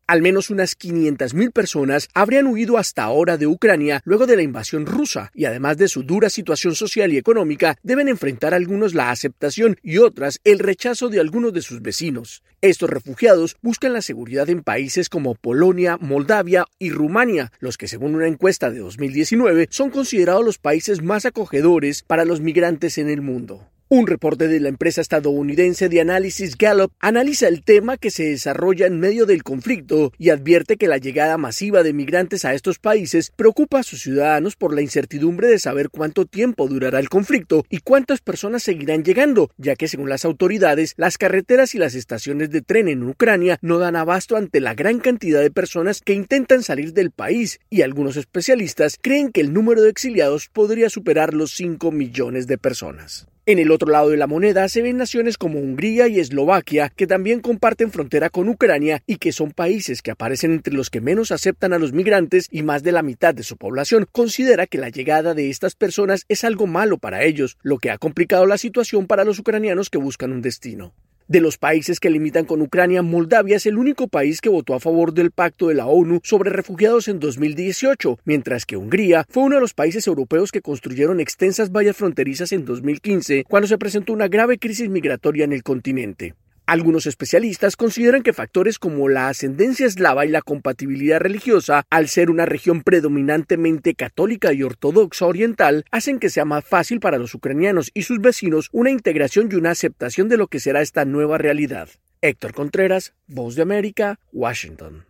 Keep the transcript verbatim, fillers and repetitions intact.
Al menos unas quinientas mil personas habrían huido hasta ahora de Ucrania luego de la invasión rusa y además de su dura situación social y económica, deben enfrentar algunos la aceptación y otras el rechazo de algunos de sus vecinos. Estos refugiados buscan la seguridad en países como Polonia, Moldavia y Rumania, los que según una encuesta de dos mil diecinueve son considerados los países más acogedores para los migrantes en el mundo. Un reporte de la empresa estadounidense de análisis Gallup analiza el tema que se desarrolla en medio del conflicto y advierte que la llegada masiva de migrantes a estos países preocupa a sus ciudadanos por la incertidumbre de saber cuánto tiempo durará el conflicto y cuántas personas seguirán llegando, ya que según las autoridades, las carreteras y las estaciones de tren en Ucrania no dan abasto ante la gran cantidad de personas que intentan salir del país, y algunos especialistas creen que el número de exiliados podría superar los cinco millones de personas. En el otro lado de la moneda se ven naciones como Hungría y Eslovaquia, que también comparten frontera con Ucrania y que son países que aparecen entre los que menos aceptan a los migrantes, y más de la mitad de su población considera que la llegada de estas personas es algo malo para ellos, lo que ha complicado la situación para los ucranianos que buscan un destino. De los países que limitan con Ucrania, Moldavia es el único país que votó a favor del pacto de la ONU sobre refugiados en dos mil dieciocho, mientras que Hungría fue uno de los países europeos que construyeron extensas vallas fronterizas en dos mil quince, cuando se presentó una grave crisis migratoria en el continente. Algunos especialistas consideran que factores como la ascendencia eslava y la compatibilidad religiosa, al ser una región predominantemente católica y ortodoxa oriental, hacen que sea más fácil para los ucranianos y sus vecinos una integración y una aceptación de lo que será esta nueva realidad. Héctor Contreras, Voz de América, Washington.